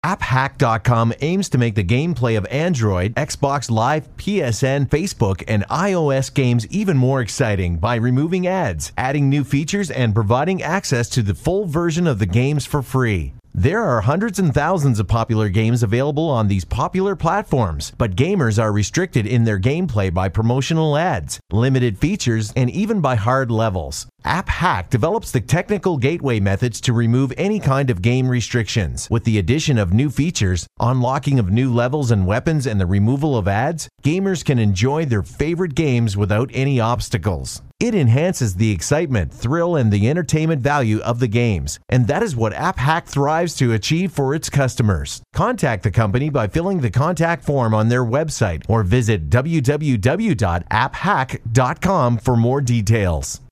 AppHack.com aims to make the gameplay of Android, Xbox Live, PSN, Facebook, and iOS games even more exciting by removing ads, adding new features, and providing access to the full version of the games for free. There are hundreds and thousands of popular games available on these popular platforms, but gamers are restricted in their gameplay by promotional ads, limited features, and even by hard levels. AppHack develops the technical gateway methods to remove any kind of game restrictions. With the addition of new features, unlocking of new levels and weapons, and the removal of ads, gamers can enjoy their favorite games without any obstacles. It enhances the excitement, thrill, and the entertainment value of the games, and that is what AppHack thrives to achieve for its customers. Contact the company by filling the contact form on their website or visit www.apphack.com for more details.